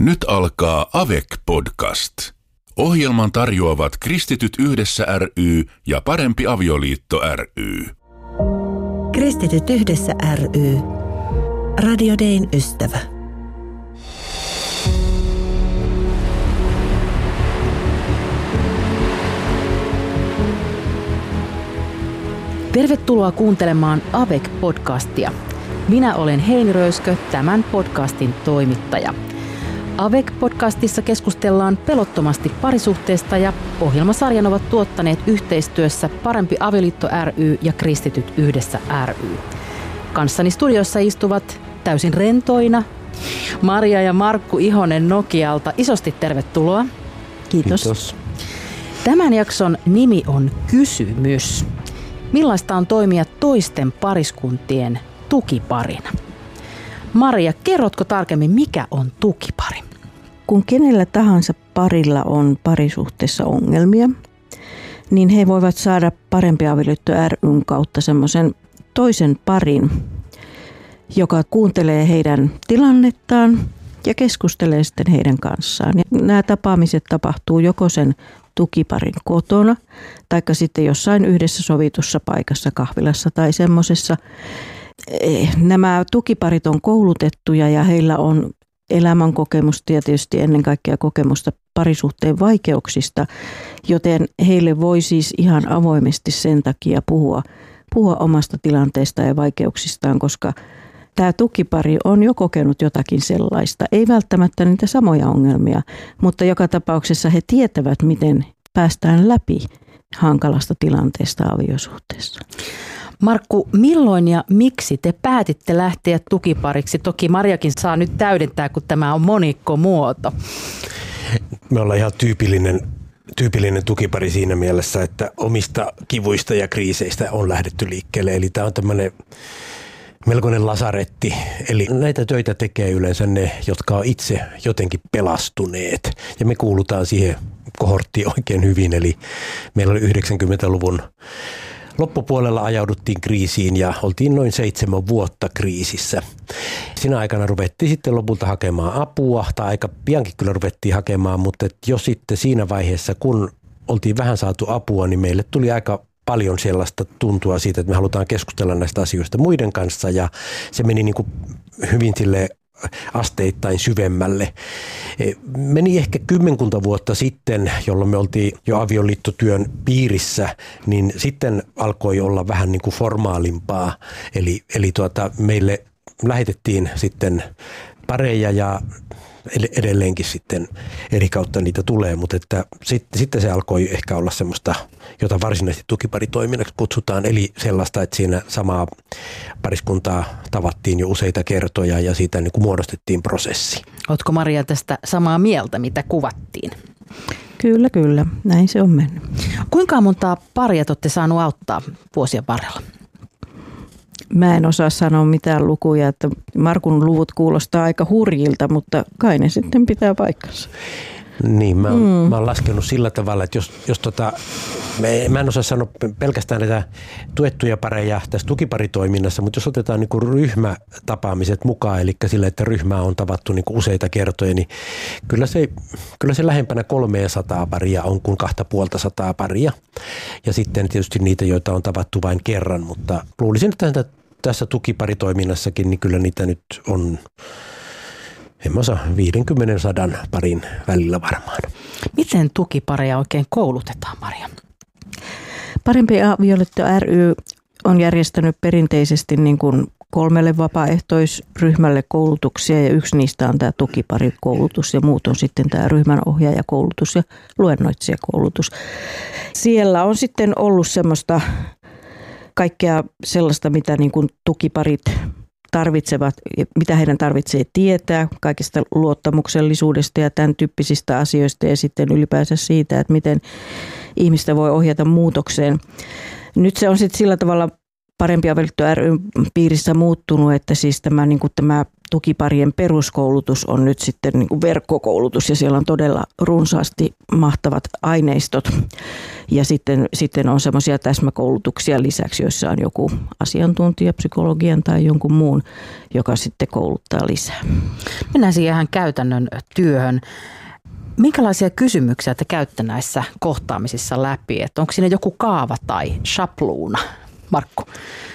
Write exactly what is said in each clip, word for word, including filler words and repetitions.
Nyt alkaa A V E C-podcast. Ohjelman tarjoavat Kristityt yhdessä ry ja Parempi avioliitto ry. Kristityt yhdessä ry. Radio Dayn ystävä. Tervetuloa kuuntelemaan A V E C-podcastia. Minä olen Heini Röyskö, tämän podcastin toimittaja. A V E C-podcastissa keskustellaan pelottomasti parisuhteesta ja ohjelmasarjan ovat tuottaneet yhteistyössä Parempi avioliitto ry ja Kristityt yhdessä ry. Kanssani studiossa istuvat täysin rentoina Maria ja Markku Ihonen Nokialta. Isosti tervetuloa. Kiitos. Kiitos. Tämän jakson nimi on Kysymys. Millaista on toimia toisten pariskuntien tukiparina? Maria, kerrotko tarkemmin, mikä on tukipari? Kun kenellä tahansa parilla on parisuhteessa ongelmia, niin he voivat saada Parempi avioliitto ry:n kautta semmoisen toisen parin, joka kuuntelee heidän tilannettaan ja keskustelee sitten heidän kanssaan. Ja nämä tapaamiset tapahtuu joko sen tukiparin kotona, taikka sitten jossain yhdessä sovitussa paikassa, kahvilassa tai semmoisessa. Nämä tukiparit on koulutettuja ja heillä on elämänkokemusta ja tietysti ennen kaikkea kokemusta parisuhteen vaikeuksista, joten heille voi siis ihan avoimesti sen takia puhua, puhua omasta tilanteesta ja vaikeuksistaan, koska tämä tukipari on jo kokenut jotakin sellaista. Ei välttämättä niitä samoja ongelmia, mutta joka tapauksessa he tietävät, miten päästään läpi hankalasta tilanteesta aviosuhteessa. Markku, milloin ja miksi te päätitte lähteä tukipariksi? Toki Mariakin saa nyt täydentää, kun tämä on monikkomuoto. Me ollaan ihan tyypillinen, tyypillinen tukipari siinä mielessä, että omista kivuista ja kriiseistä on lähdetty liikkeelle. Eli tämä on tämmöinen melkoinen lasaretti. Eli näitä töitä tekee yleensä ne, jotka on itse jotenkin pelastuneet. Ja me kuulutaan siihen kohorttiin oikein hyvin. Eli meillä oli yhdeksänkymmentäluvun loppupuolella ajauduttiin kriisiin ja oltiin noin seitsemän vuotta kriisissä. Siinä aikana ruvettiin sitten lopulta hakemaan apua, tai aika piankin kyllä ruvettiin hakemaan, mutta jo sitten siinä vaiheessa, kun oltiin vähän saatu apua, niin meille tuli aika paljon sellaista tuntua siitä, että me halutaan keskustella näistä asioista muiden kanssa, ja se meni niin kuin hyvin silleen asteittain syvemmälle. Meni ehkä kymmenkunta vuotta sitten, jolloin me oltiin jo avioliittotyön piirissä, niin sitten alkoi olla vähän niin kuin formaalimpaa. Eli, eli tuota, meille lähetettiin sitten pareja ja edelleenkin sitten eri kautta niitä tulee, mutta että sitten, sitten se alkoi ehkä olla semmoista, jota varsinaisesti tukiparitoiminnaksi kutsutaan, eli sellaista, että siinä samaa pariskuntaa tavattiin jo useita kertoja ja siitä niin kuin muodostettiin prosessi. Ootko Maria tästä samaa mieltä, mitä kuvattiin? Kyllä, kyllä. Näin se on mennyt. Kuinka montaa paria olette saanut auttaa vuosien varrella? Mä en osaa sanoa mitään lukuja, että Markun luvut kuulostaa aika hurjilta, mutta kai ne sitten pitää paikkansa. Niin, mä oon, mm. mä oon laskenut sillä tavalla, että jos, jos tota, mä en osaa sanoa pelkästään näitä tuettuja pareja tässä tukiparitoiminnassa, mutta jos otetaan niinku ryhmätapaamiset mukaan, eli sillä, että ryhmää on tavattu niinku useita kertoja, niin kyllä se, kyllä se lähempänä kolmesataa paria on kuin kahta puolta sataa paria. Ja sitten tietysti niitä, joita on tavattu vain kerran, mutta luulisin, että tässä tukiparitoiminnassakin, niin kyllä niitä nyt on, en mä osaa, viisikymmentä sadan parin välillä varmaan. Miten tukipareja oikein koulutetaan, Maria? Parempi avioliitto ry on järjestänyt perinteisesti niin kuin kolmelle vapaaehtoisryhmälle koulutuksia ja yksi niistä on tämä tukiparikoulutus ja muut on sitten tämä ryhmänohjaajakoulutus ja luennoitsijakoulutus. Siellä on sitten ollut semmoista kaikkea sellaista, mitä niin kuin tukiparit tarvitsevat, mitä heidän tarvitsee tietää kaikista luottamuksellisuudesta ja tämän tyyppisistä asioista ja sitten ylipäänsä siitä, että miten ihmistä voi ohjata muutokseen. Nyt se on sitten sillä tavalla Parempi avioliitto ry:n piirissä muuttunut, että siis tämä, niin kuin tämä tukiparien peruskoulutus on nyt sitten niin kuin verkkokoulutus ja siellä on todella runsaasti mahtavat aineistot. Ja sitten, sitten on semmoisia täsmäkoulutuksia lisäksi, joissa on joku asiantuntija, psykologian tai jonkun muun, joka sitten kouluttaa lisää. Mennään siihen ihan käytännön työhön. Minkälaisia kysymyksiä te käytte näissä kohtaamisissa läpi? Että onko siinä joku kaava tai shapluuna? Markku?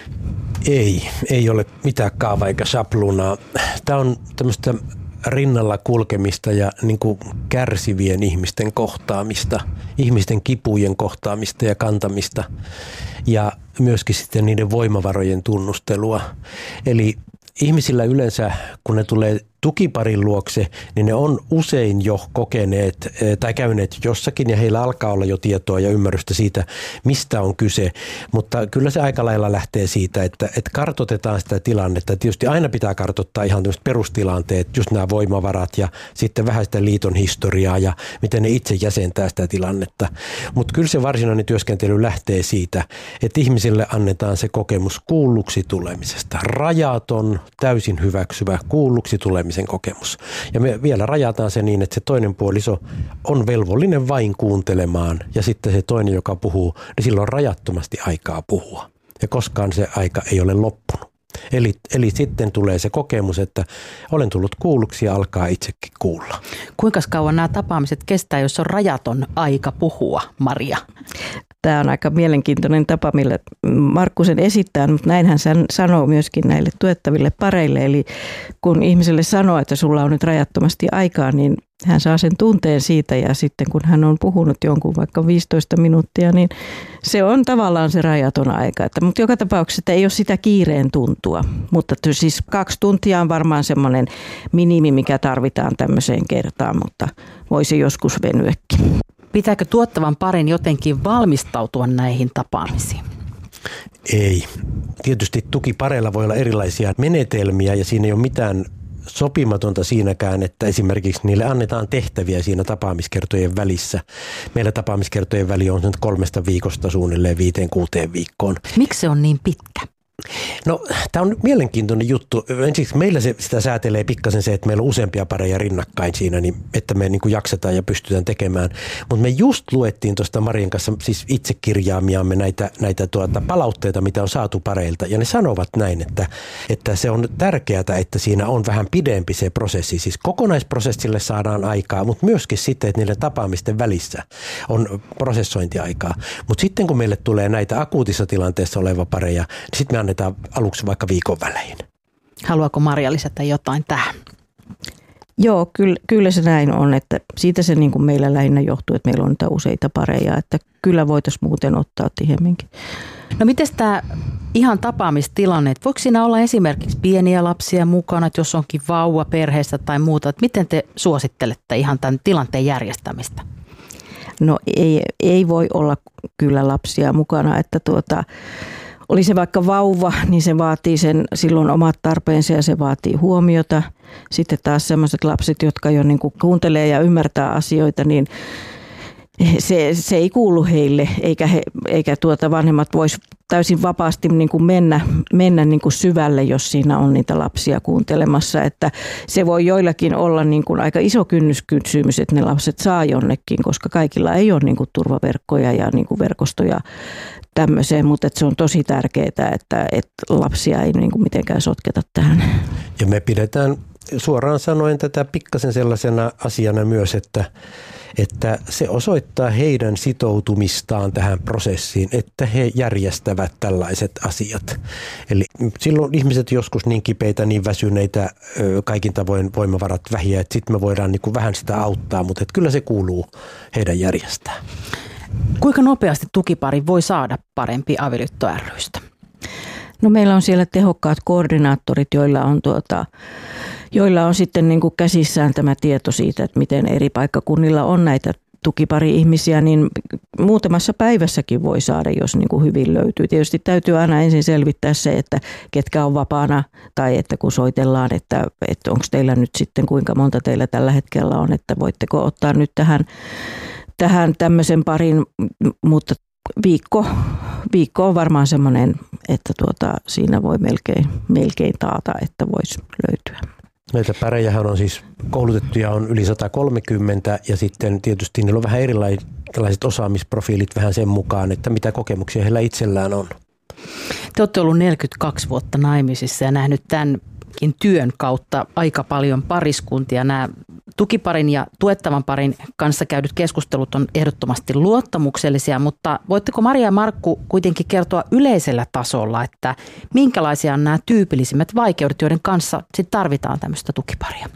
Ei, ei ole mitään kaavaa eikä shapluunaa. Tämä on tämmöistä rinnalla kulkemista ja niin kuin kärsivien ihmisten kohtaamista, ihmisten kipujen kohtaamista ja kantamista ja myöskin sitten niiden voimavarojen tunnustelua. Eli ihmisillä yleensä, kun ne tulee tukiparin luokse, niin ne on usein jo kokeneet tai käyneet jossakin ja heillä alkaa olla jo tietoa ja ymmärrystä siitä, mistä on kyse. Mutta kyllä se aika lailla lähtee siitä, että, että kartoitetaan sitä tilannetta. Tietysti aina pitää kartoittaa ihan tämmöiset perustilanteet, just nämä voimavarat ja sitten vähän sitä liiton historiaa ja miten ne itse jäsentää sitä tilannetta. Mutta kyllä se varsinainen työskentely lähtee siitä, että ihmisille annetaan se kokemus kuulluksi tulemisesta. Rajaton, täysin hyväksyvä kuulluksi tulemisen kokemus. Ja me vielä rajataan se niin, että se toinen puoliso on velvollinen vain kuuntelemaan ja sitten se toinen, joka puhuu, niin sillä on rajattomasti aikaa puhua. Ja koskaan se aika ei ole loppunut. Eli, eli sitten tulee se kokemus, että olen tullut kuulluksi ja alkaa itsekin kuulla. Kuinka kauan nämä tapaamiset kestää, jos on rajaton aika puhua, Maria? Tämä on aika mielenkiintoinen tapa, millä Markku sen esittää, mutta näin hän sanoo myöskin näille tuettaville pareille. Eli kun ihmiselle sanoo, että sulla on nyt rajattomasti aikaa, niin hän saa sen tunteen siitä ja sitten kun hän on puhunut jonkun vaikka viisitoista minuuttia, niin se on tavallaan se rajaton aika. Että, mutta joka tapauksessa että ei ole sitä kiireen tuntua, mutta siis kaksi tuntia on varmaan semmoinen minimi, mikä tarvitaan tämmöiseen kertaan, mutta voisi joskus venyäkin. Pitääkö tuottavan parin jotenkin valmistautua näihin tapaamisiin? Ei. Tietysti tukipareilla voi olla erilaisia menetelmiä ja siinä ei ole mitään sopimatonta siinäkään, että esimerkiksi niille annetaan tehtäviä siinä tapaamiskertojen välissä. Meillä tapaamiskertojen väli on kolmesta viikosta suunnilleen viiteen kuuteen viikkoon. Miksi se on niin pitkä? No, tämä on mielenkiintoinen juttu. Ensiksi meillä se, sitä säätelee pikkasen se, että meillä on useampia pareja rinnakkain siinä, niin että me niin kuin jaksetaan ja pystytään tekemään. Mutta me just luettiin tuosta Marien kanssa siis itse kirjaamiamme näitä, näitä tuota, palautteita, mitä on saatu pareilta. Ja ne sanovat näin, että, että se on tärkeää, että siinä on vähän pidempi se prosessi. Siis kokonaisprosessille saadaan aikaa, mutta myöskin sitten, että niiden tapaamisten välissä on prosessointiaikaa. Mutta sitten kun meille tulee näitä akuutissa tilanteessa oleva pareja, niin sitten me annetaan aluksi vaikka viikon välein. Haluaako Maria lisätä jotain tähän? Joo, kyllä, kyllä se näin on, että siitä se niin kuin meillä lähinnä johtuu, että meillä on niitä useita pareja, että kyllä voitaisiin muuten ottaa tihemminkin. No miten tämä ihan tapaamistilanne, että voiko siinä olla esimerkiksi pieniä lapsia mukana, että jos onkin vauva perheessä tai muuta, että miten te suosittelette ihan tämän tilanteen järjestämistä? No ei, ei voi olla kyllä lapsia mukana, että tuota... Oli se vaikka vauva, niin se vaatii sen silloin omat tarpeensa ja se vaatii huomiota. Sitten taas sellaiset lapset, jotka jo niin kuin kuuntelee ja ymmärtää asioita, niin se, se ei kuulu heille, eikä, he, eikä tuota vanhemmat vois täysin vapaasti niin kuin mennä, mennä niin kuin syvälle, jos siinä on niitä lapsia kuuntelemassa. Että se voi joillakin olla niin kuin aika iso kynnyskysymys, että ne lapset saa jonnekin, koska kaikilla ei ole niin kuin turvaverkkoja ja niin kuin verkostoja tämmöiseen, mutta se on tosi tärkeää, että, että lapsia ei niin kuin mitenkään sotketa tähän. Ja me pidetään suoraan sanoen tätä pikkasen sellaisena asiana myös, että, että se osoittaa heidän sitoutumistaan tähän prosessiin, että he järjestävät tällaiset asiat. Eli silloin ihmiset joskus niin kipeitä, niin väsyneitä, kaikin tavoin voimavarat vähiä, että sitten me voidaan niin kuin vähän sitä auttaa, mutta että kyllä se kuuluu heidän järjestää. Kuinka nopeasti tukipari voi saada parempi avioliitto ry:stä? No meillä on siellä tehokkaat koordinaattorit, joilla on, tuota, joilla on sitten niin kuin käsissään tämä tieto siitä, että miten eri paikkakunnilla on näitä tukipari-ihmisiä, niin muutamassa päivässäkin voi saada, jos niin kuin hyvin löytyy. Tietysti täytyy aina ensin selvittää se, että ketkä on vapaana tai että kun soitellaan, että, että onko teillä nyt sitten kuinka monta teillä tällä hetkellä on, että voitteko ottaa nyt tähän tähän tämmöisen parin, mutta viikko, viikko on varmaan semmoinen, että tuota, siinä voi melkein, melkein taata, että voisi löytyä. Näitä pärejähän on siis koulutettuja on yli sata kolmekymmentä ja sitten tietysti niillä on vähän erilaiset osaamisprofiilit vähän sen mukaan, että mitä kokemuksia heillä itsellään on. Te olette ollut neljäkymmentäkaksi vuotta naimisissa ja nähnyt tämänkin työn kautta aika paljon pariskuntia. Nämä tukiparin ja tuettavan parin kanssa käydyt keskustelut on ehdottomasti luottamuksellisia, mutta voitteko Maria ja Markku kuitenkin kertoa yleisellä tasolla, että minkälaisia on nämä tyypillisimmät vaikeudet, joiden kanssa sit tarvitaan tämmöistä tukiparia?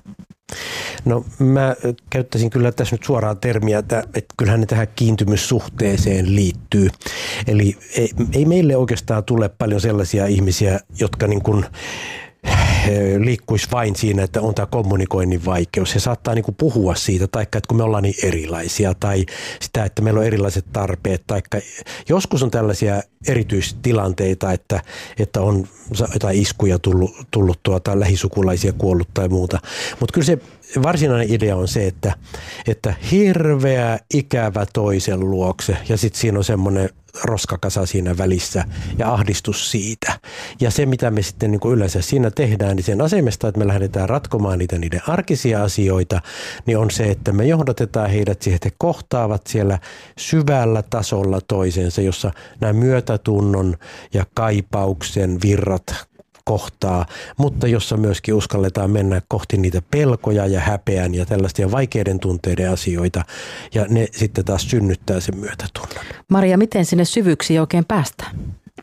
No mä käyttäisin kyllä tässä nyt suoraan termiä, että, että kyllähän ne tähän kiintymyssuhteeseen liittyy. Eli ei, ei meille oikeastaan tule paljon sellaisia ihmisiä, jotka niin kuin liikkuisi vain siinä, että on tämä kommunikoinnin vaikeus. He saattaa niin kuin puhua siitä, taikka että kun me ollaan niin erilaisia, tai sitä, että meillä on erilaiset tarpeet, taikka joskus on tällaisia erityistilanteita, että, että on jotain iskuja tullut, tullut tuota, lähisukulaisia kuollut tai muuta. Mutta kyllä se varsinainen idea on se, että, että hirveä ikävä toisen luokse ja sitten siinä on semmoinen roskakasa siinä välissä ja ahdistus siitä. Ja se, mitä me sitten niin kuin yleensä siinä tehdään, niin sen asemesta, että me lähdetään ratkomaan niitä niiden arkisia asioita, niin on se, että me johdatetaan heidät siihen, että he kohtaavat siellä syvällä tasolla toisensa, jossa nämä myötätunnon ja kaipauksen virrat kohtaa, mutta jossa myöskin uskalletaan mennä kohti niitä pelkoja ja häpeän ja tällaisia vaikeiden tunteiden asioita, ja ne sitten taas synnyttää sen myötätunnon. Maria, miten sinne syvyyksiin oikein päästään?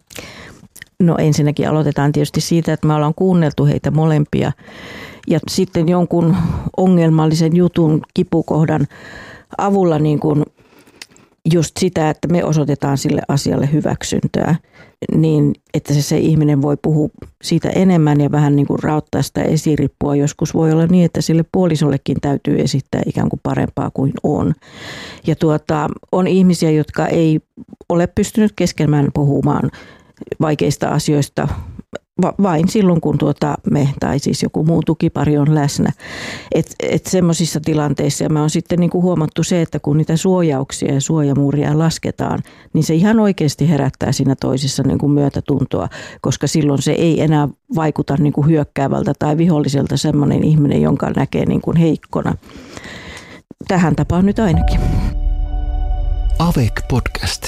No ensinnäkin aloitetaan tietysti siitä, että me ollaan kuunneltu heitä molempia, ja sitten jonkun ongelmallisen jutun, kipukohdan avulla niin kuin just sitä, että me osoitetaan sille asialle hyväksyntää, niin että se, se ihminen voi puhua siitä enemmän ja vähän niin kuin raottaa sitä esirippua. Joskus voi olla niin, että sille puolisollekin täytyy esittää ikään kuin parempaa kuin on. Ja tuota, on ihmisiä, jotka ei ole pystynyt keskenään puhumaan vaikeista asioista vain silloin, kun tuota me tai siis joku muu tukipari on läsnä. Että et semmoisissa tilanteissa me on sitten niinku huomattu se, että kun niitä suojauksia ja suojamuuria lasketaan, niin se ihan oikeasti herättää siinä toisessa niinku myötätuntoa, koska silloin se ei enää vaikuta niinku hyökkäävältä tai viholliselta semmoinen ihminen, jonka näkee niinku heikkona. Tähän tapaan nyt ainakin. Avec Podcast.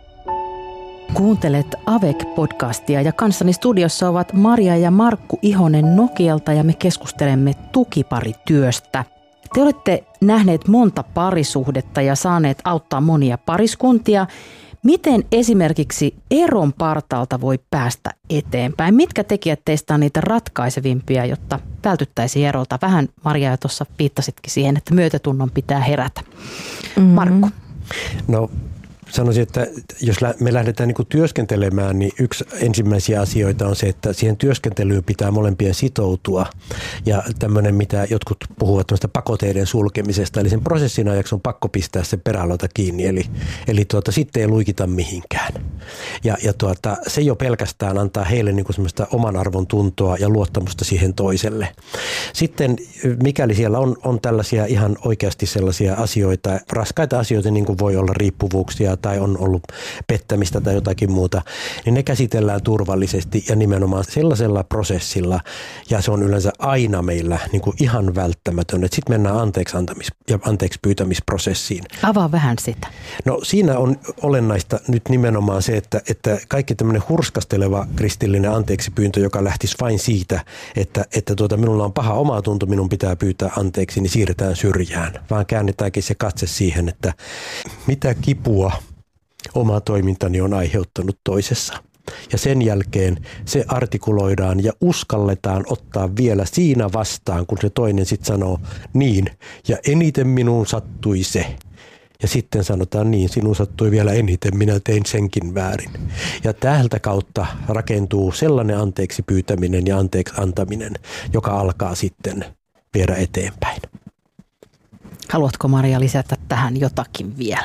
Kuuntelet Avec-podcastia ja kanssani studiossa ovat Maria ja Markku Ihonen Nokialta ja me keskustelemme tukiparityöstä. Te olette nähneet monta parisuhdetta ja saaneet auttaa monia pariskuntia. Miten esimerkiksi eron partaalta voi päästä eteenpäin? Mitkä tekijät teistä on niitä ratkaisevimpia, jotta vältyttäisiin erolta? Vähän Maria jo tuossa viittasitkin siihen, että myötätunnon pitää herätä. Mm-hmm. Markku. No sanoisin, että jos me lähdetään niin kuin työskentelemään, niin yksi ensimmäisiä asioita on se, että siihen työskentelyyn pitää molempien sitoutua. Ja tämmöinen, mitä jotkut puhuvat tämmöistä pakoteiden sulkemisesta, eli sen prosessin ajaksi on pakko pistää se perälauta kiinni, eli, eli tuota, sitten ei luikita mihinkään. Ja, ja tuota, se jo pelkästään antaa heille niin kuin semmoista oman arvon tuntoa ja luottamusta siihen toiselle. Sitten mikäli siellä on, on tällaisia ihan oikeasti sellaisia asioita, raskaita asioita, niin kuin voi olla riippuvuuksia, tai on ollut pettämistä tai jotakin muuta, niin ne käsitellään turvallisesti ja nimenomaan sellaisella prosessilla, ja se on yleensä aina meillä niin kuin ihan välttämätön, että sitten mennään anteeksi antamis- ja anteeksi pyytämisprosessiin. Avaa vähän sitä. No siinä on olennaista nyt nimenomaan se, että, että kaikki tämmöinen hurskasteleva kristillinen anteeksipyyntö, joka lähtisi vain siitä, että, että tuota, minulla on paha omatunto, minun pitää pyytää anteeksi, niin siirretään syrjään, vaan käännetäänkin se katse siihen, että mitä kipua oma toimintani on aiheuttanut toisessa. Ja sen jälkeen se artikuloidaan ja uskalletaan ottaa vielä siinä vastaan, kun se toinen sitten sanoo niin, ja eniten minuun sattui se. Ja sitten sanotaan niin, sinun sattui vielä eniten, minä tein senkin väärin. Ja tältä kautta rakentuu sellainen anteeksi pyytäminen ja anteeksi antaminen, joka alkaa sitten viedä eteenpäin. Haluatko Maria lisätä tähän jotakin vielä?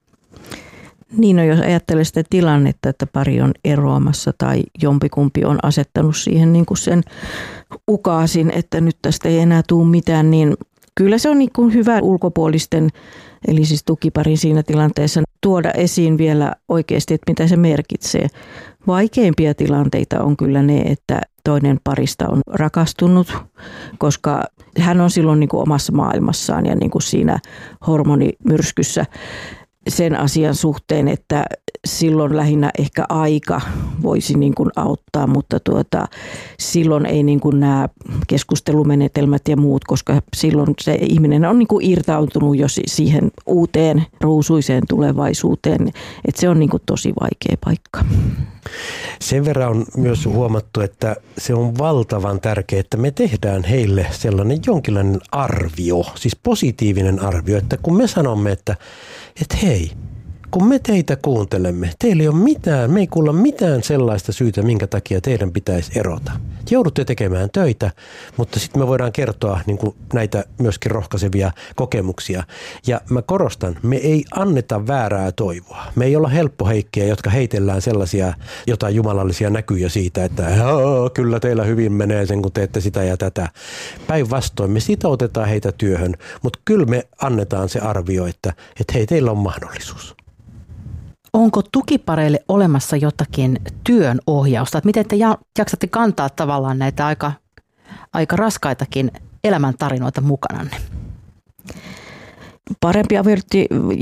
Niin, no jos ajattelee sitä tilannetta, että pari on eroamassa tai jompikumpi on asettanut siihen niin kuin sen ukaasin, että nyt tästä ei enää tule mitään, niin kyllä se on niin kuin hyvä ulkopuolisten, eli siis tukiparin siinä tilanteessa tuoda esiin vielä oikeasti, että mitä se merkitsee. Vaikeimpia tilanteita on kyllä ne, että toinen parista on rakastunut, koska hän on silloin niin kuin omassa maailmassaan ja niin kuin siinä hormonimyrskyssä sen asian suhteen, että silloin lähinnä ehkä aika voisi niin kuin auttaa, mutta tuota, silloin ei niin kuin nämä keskustelumenetelmät ja muut, koska silloin se ihminen on niin kuin irtautunut jo siihen uuteen ruusuiseen tulevaisuuteen, että se on niin kuin tosi vaikea paikka. Sen verran on myös huomattu, että se on valtavan tärkeää, että me tehdään heille sellainen jonkinlainen arvio, siis positiivinen arvio, että kun me sanomme, että, että hei, kun me teitä kuuntelemme, teillä ei ole mitään, me ei kuulla mitään sellaista syytä, minkä takia teidän pitäisi erota. Joudutte tekemään töitä, mutta sitten me voidaan kertoa niin kuin näitä myöskin rohkaisevia kokemuksia. Ja mä korostan, me ei anneta väärää toivoa. Me ei olla helppoheikkejä, jotka heitellään sellaisia jotain jumalallisia näkyjä siitä, että kyllä teillä hyvin menee sen, kun teette sitä ja tätä. Päinvastoin me sitoutetaan heitä työhön, mutta kyllä me annetaan se arvio, että, että hei, teillä on mahdollisuus. Onko tukipareille olemassa jotakin työnohjausta? Että miten te jaksatte kantaa tavallaan näitä aika, aika raskaitakin elämäntarinoita mukananne? Parempi avioliitto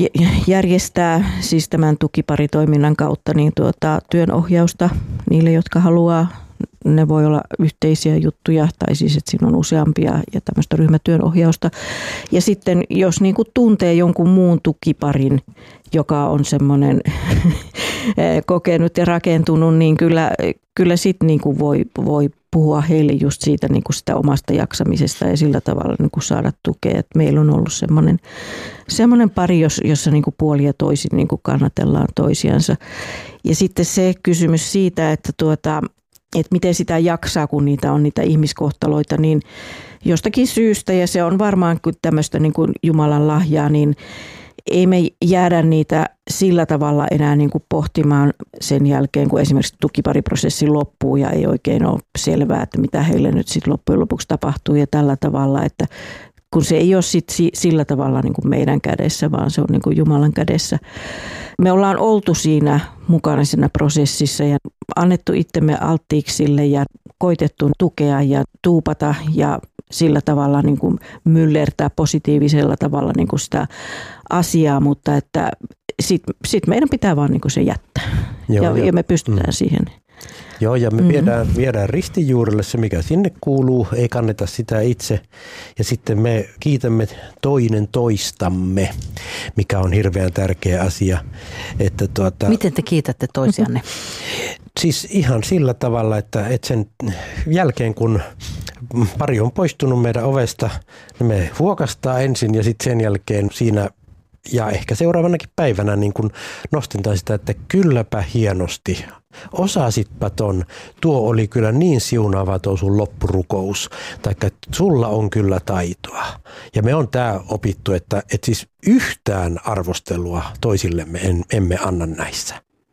järjestää siis tämän tukiparitoiminnan kautta niin tuota, työnohjausta niille, jotka haluaa. Ne voi olla yhteisiä juttuja tai siis, että siinä on useampia ja tämmöistä ryhmätyönohjausta. Ja sitten jos niin kuin tuntee jonkun muun tukiparin, joka on semmoinen kokenut ja rakentunut, niin kyllä, kyllä sitten niin kuin voi, voi puhua heille just siitä niin kuin sitä omasta jaksamisesta ja sillä tavalla niin kuin saada tukea. Et meillä on ollut semmoinen, semmoinen pari, jossa niin kuin puoli ja toisin niin kuin kannatellaan toisiansa. Ja sitten se kysymys siitä, että tuota... että miten sitä jaksaa, kun niitä on niitä ihmiskohtaloita, niin jostakin syystä, ja se on varmaan tämmöistä niin kuin Jumalan lahjaa, niin ei me jäädä niitä sillä tavalla enää niin kuin pohtimaan sen jälkeen, kun esimerkiksi tukipariprosessi loppuu ja ei oikein ole selvää, että mitä heille nyt sitten loppujen lopuksi tapahtuu ja tällä tavalla, että kun se ei ole sit sillä tavalla niin kuin meidän kädessä, vaan se on niin kuin Jumalan kädessä. Me ollaan oltu siinä mukana siinä prosessissa ja annettu itsemme alttiiksi sille ja koitettu tukea ja tuupata ja sillä tavalla niin kuin myllertää positiivisella tavalla niin kuin sitä asiaa, mutta että sitten sit meidän pitää vaan niin kuin se jättää. Joo, ja, ja me pystytään mm. siihen. Joo, ja me mm-hmm. viedään, viedään ristijuurelle se, mikä sinne kuuluu, ei kanneta sitä itse. Ja sitten me kiitämme toinen toistamme, mikä on hirveän tärkeä asia. Että tuota, miten te kiitätte toisianne? Siis ihan sillä tavalla, että, että sen jälkeen kun pari on poistunut meidän ovesta, niin me huokastaa ensin ja sitten sen jälkeen siinä ja ehkä seuraavanakin päivänä niin kun nostintaan sitä, että kylläpä hienosti. Osasitpa ton, tuo oli kyllä niin siunaava tuo sun loppurukous, taikka sulla on kyllä taitoa. Ja me on tää opittu, että, että siis yhtään arvostelua toisillemme en, emme anna näissä.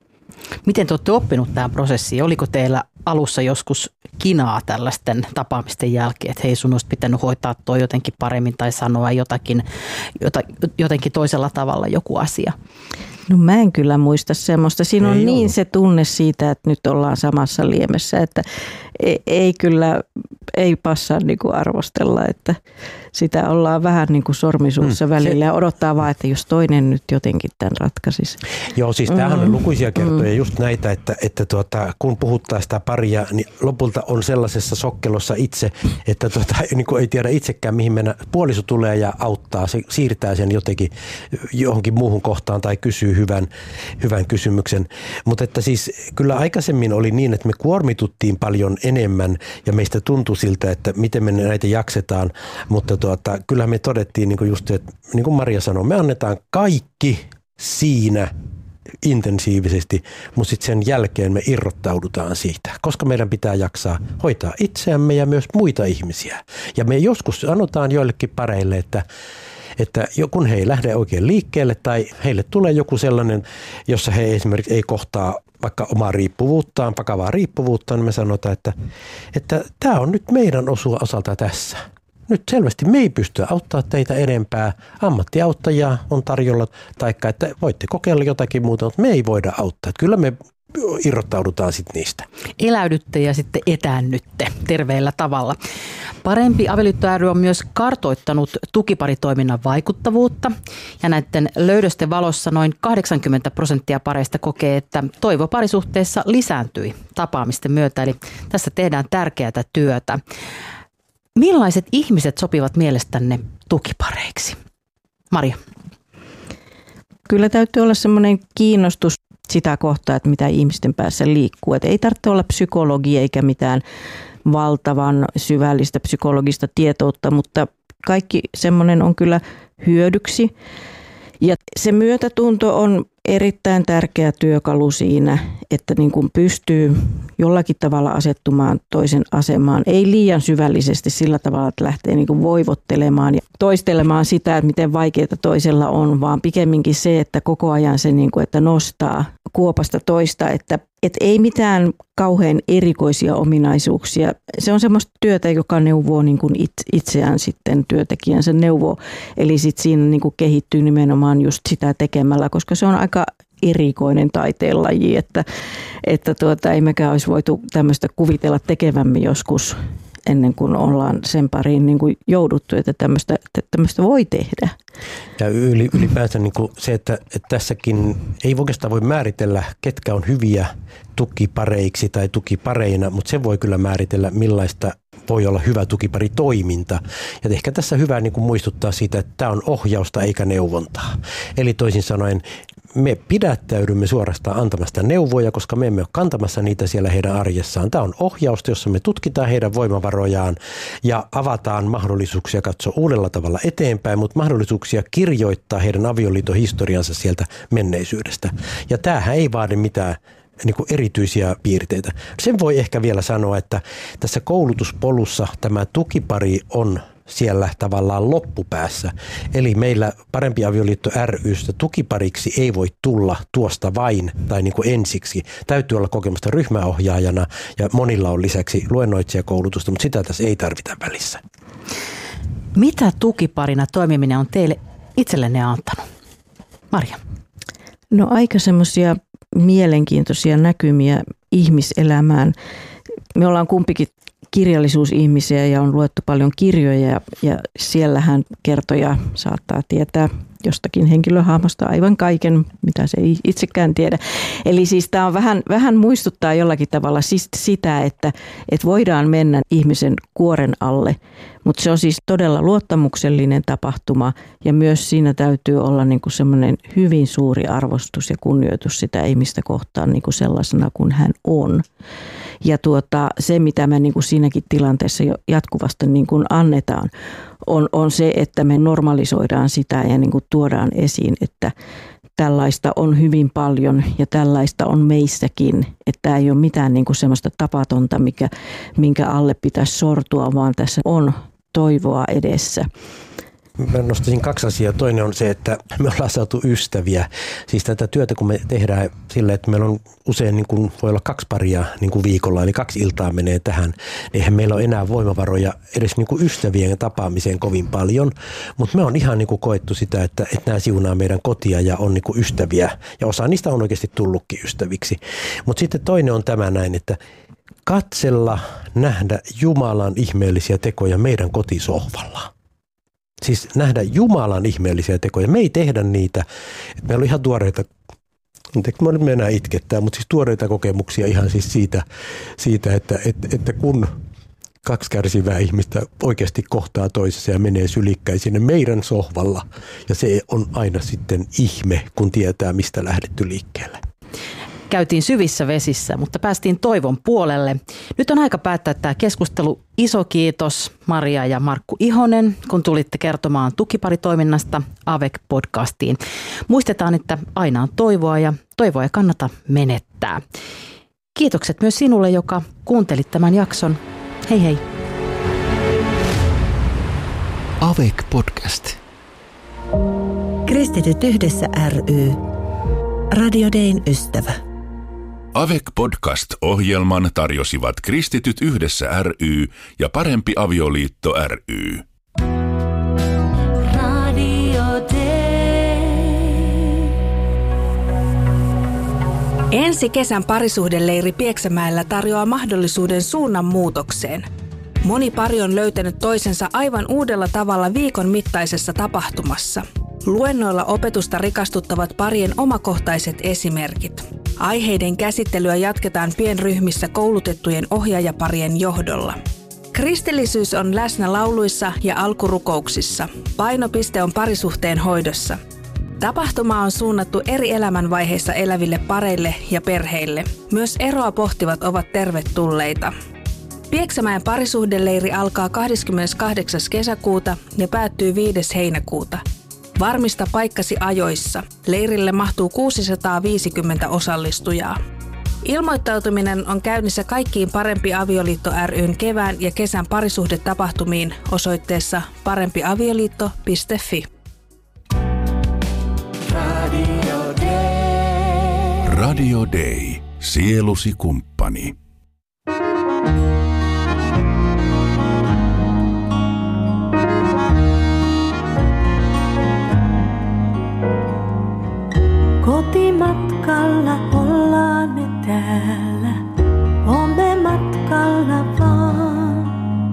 Miten te olette oppinut tämän prosessiin? Oliko teillä alussa joskus kinaa tällaisten tapaamisten jälkeen, että hei, sun olisi pitänyt hoitaa toi jotenkin paremmin tai sanoa jotakin, jota, jotenkin toisella tavalla joku asia? No mä en kyllä muista semmoista. Siinä on ei niin ollut. Se tunne siitä, että nyt ollaan samassa liemessä, että ei, ei kyllä, ei passaa niin kuin arvostella, että sitä ollaan vähän niin kuin sormisuussa hmm. välillä ja odottaa vaan, että jos toinen nyt jotenkin tämän ratkaisisi. Joo, siis tämähän on lukuisia kertoja mm. just näitä, että, että tuota, kun puhuttaa sitä paria, niin lopulta on sellaisessa sokkelossa itse, että tuota, niin kuin ei tiedä itsekään mihin mennä. Puoliso tulee ja auttaa, se siirtää sen jotenkin johonkin muuhun kohtaan tai kysyy hyvän, hyvän kysymyksen. Mutta että siis kyllä aikaisemmin oli niin, että me kuormituttiin paljon enemmän ja meistä tuntui siltä, että miten me näitä jaksetaan, mutta tuota, kyllä me todettiin niin kuin just, että niin kuin Maria sanoi, me annetaan kaikki siinä intensiivisesti, mutta sitten sen jälkeen me irrottaudutaan siitä, koska meidän pitää jaksaa hoitaa itseämme ja myös muita ihmisiä. Ja me joskus sanotaan joillekin pareille, että että kun he ei lähde oikein liikkeelle tai heille tulee joku sellainen, jossa he esimerkiksi ei kohtaa vaikka omaa riippuvuuttaan, vakavaa riippuvuuttaan, niin me sanotaan, että, että tämä on nyt meidän osua osalta tässä. Nyt selvästi me ei pysty auttamaan teitä enempää. Ammattiauttajia on tarjolla, taikka että voitte kokeilla jotakin muuta, mutta me ei voida auttaa. Että kyllä me irrottaudutaan sitten niistä. Eläydytte ja sitten etäännytte terveellä tavalla. Parempi avioliitto ry on myös kartoittanut tukiparitoiminnan vaikuttavuutta ja näiden löydösten valossa noin kahdeksankymmentä prosenttia pareista kokee, että toivo parisuhteessa lisääntyi tapaamisten myötä, eli tässä tehdään tärkeää työtä. Millaiset ihmiset sopivat mielestänne tukipareiksi? Maria. Kyllä täytyy olla semmoinen kiinnostus sitä kohtaa, että mitä ihmisten päässä liikkuu. Että ei tarvitse olla psykologia eikä mitään valtavan syvällistä psykologista tietoutta, mutta kaikki semmoinen on kyllä hyödyksi. Ja se myötätunto on erittäin tärkeä työkalu siinä, että niin kuin pystyy jollakin tavalla asettumaan toisen asemaan. Ei liian syvällisesti sillä tavalla, että lähtee niin kuin voivottelemaan ja toistelemaan sitä, että miten vaikeaa toisella on, vaan pikemminkin se, että koko ajan se, niin kuin, että nostaa kuopasta toista, että, että ei mitään kauhean erikoisia ominaisuuksia. Se on semmoista työtä, joka neuvoo niin kuin itseään sitten työntekijänsä neuvoo. Eli sitten siinä niin kuin kehittyy nimenomaan just sitä tekemällä, koska se on aika erikoinen taiteenlaji, että, että tuota, ei mekään olisi voitu tämmöistä kuvitella tekevämme joskus ennen kuin ollaan sen pariin niin kuin jouduttu, että tämmöistä, että tämmöistä voi tehdä. Ja ylipäänsä niin kuin se, että, että tässäkin ei oikeastaan voi määritellä, ketkä on hyviä tukipareiksi tai tukipareina, mutta se voi kyllä määritellä, millaista voi olla hyvä tukiparitoiminta. Ja ehkä tässä hyvä niin kuin muistuttaa siitä, että tämä on ohjausta eikä neuvontaa. Eli toisin sanoen me pidättäydymme suorastaan antamasta neuvoja, koska me emme ole kantamassa niitä siellä heidän arjessaan. Tämä on ohjausta, jossa me tutkitaan heidän voimavarojaan ja avataan mahdollisuuksia katsoa uudella tavalla eteenpäin, mutta mahdollisuuksia kirjoittaa heidän avioliiton historiansa sieltä menneisyydestä. Ja tämähän ei vaadi mitään niin kuin erityisiä piirteitä. Sen voi ehkä vielä sanoa, että tässä koulutuspolussa tämä tukipari on siellä tavallaan loppupäässä. Eli meillä Parempi avioliitto ry:stä tukipariksi ei voi tulla tuosta vain tai niin kuin ensiksi. Täytyy olla kokemusta ryhmäohjaajana ja monilla on lisäksi luennoitsijakoulutusta, mutta sitä tässä ei tarvita välissä. Mitä tukiparina toimiminen on teille itsellenne antanut? Maria. No aika semmoisia mielenkiintoisia näkymiä ihmiselämään. Me ollaan kumpikin kirjallisuusihmisiä ja on luettu paljon kirjoja ja, ja siellähän kertoja saattaa tietää jostakin henkilöhahmosta aivan kaiken, mitä se ei itsekään tiedä. Eli siis tämä on vähän, vähän muistuttaa jollakin tavalla siis sitä, että, että voidaan mennä ihmisen kuoren alle, mutta se on siis todella luottamuksellinen tapahtuma ja myös siinä täytyy olla niin kuin semmoinen hyvin suuri arvostus ja kunnioitus sitä ihmistä kohtaan niin kuin sellaisena kuin hän on. Ja tuota, se, mitä me niin kuin siinäkin tilanteessa jo jatkuvasti niin kuin annetaan, on, on se, että me normalisoidaan sitä ja niin kuin tuodaan esiin, että tällaista on hyvin paljon ja tällaista on meissäkin. Että tämä ei ole mitään niin kuin semmoista tapatonta, mikä, minkä alle pitäisi sortua, vaan tässä on toivoa edessä. Mä nostaisin kaksi asiaa. Toinen on se, että me ollaan saatu ystäviä. Siis tätä työtä, kun me tehdään sillä, että meillä on usein, niin kuin, voi olla kaksi paria niin kuin viikolla, eli kaksi iltaa menee tähän, niin eihän meillä ole enää voimavaroja edes niin kuin ystävien tapaamiseen kovin paljon. Mutta me on ihan niin kuin koettu sitä, että, että nämä siunaa meidän kotia ja on niin kuin ystäviä. Ja osa niistä on oikeasti tullutkin ystäviksi. Mutta sitten toinen on tämä näin, että katsella, nähdä Jumalan ihmeellisiä tekoja meidän kotisohvalla. Siis nähdä Jumalan ihmeellisiä tekoja. Me ei tehdä niitä. Et meillä on ihan tuoreita, mä nyt mennään itkettää, mutta siis tuoreita kokemuksia ihan siis siitä, siitä että, että, että kun kaksi kärsivää ihmistä oikeasti kohtaa toisessa ja menee sylikkäin sinne meidän sohvalla. Ja se on aina sitten ihme, kun tietää, mistä lähdetty liikkeelle. Käytiin syvissä vesissä, mutta päästiin toivon puolelle. Nyt on aika päättää tämä keskustelu. Iso kiitos Maria ja Markku Ihonen, kun tulitte kertomaan tukiparitoiminnasta A V E C-podcastiin. Muistetaan, että aina on toivoa ja toivoa ei kannata menettää. Kiitokset myös sinulle, joka kuuntelit tämän jakson. Hei hei. A V E C-podcast. Kristityt yhdessä ry. Radio Dayn ystävä. A V E C-podcast-ohjelman tarjosivat Kristityt yhdessä ry ja Parempi avioliitto ry. Ensi Ensi kesän parisuhdeleiri Pieksämäellä tarjoaa mahdollisuuden suunnanmuutokseen. Moni pari on löytänyt toisensa aivan uudella tavalla viikon mittaisessa tapahtumassa. Luennoilla opetusta rikastuttavat parien omakohtaiset esimerkit. Aiheiden käsittelyä jatketaan pienryhmissä koulutettujen ohjaajaparien johdolla. Kristillisyys on läsnä lauluissa ja alkurukouksissa. Painopiste on parisuhteen hoidossa. Tapahtuma on suunnattu eri elämänvaiheissa eläville pareille ja perheille. Myös eroa pohtivat ovat tervetulleita. Pieksämäen parisuhdeleiri alkaa kahdeskymmeneskahdeksas kesäkuuta ja päättyy viides heinäkuuta. Varmista paikkasi ajoissa. Leirille mahtuu kuusisataaviisikymmentä osallistujaa. Ilmoittautuminen on käynnissä kaikkiin Parempi Avioliitto ry:n kevään ja kesän parisuhdetapahtumiin osoitteessa parempiavioliitto piste fi. Radio Day. Radio Day. Sielusi kumppani. Kotimatkalla ollaan me täällä, oomme matkalla vaan.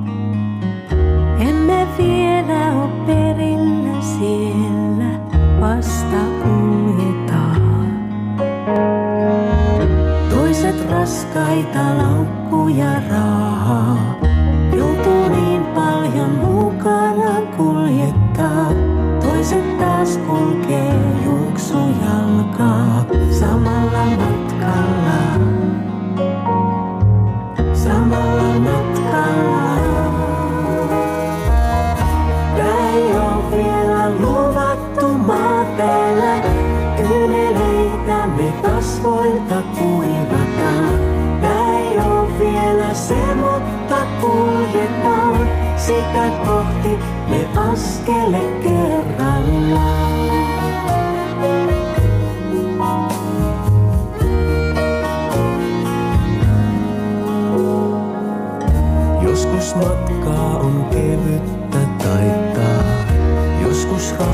Emme vielä oo perillä siellä, vasta kuljetaan. Toiset raskaita laukkuja raa.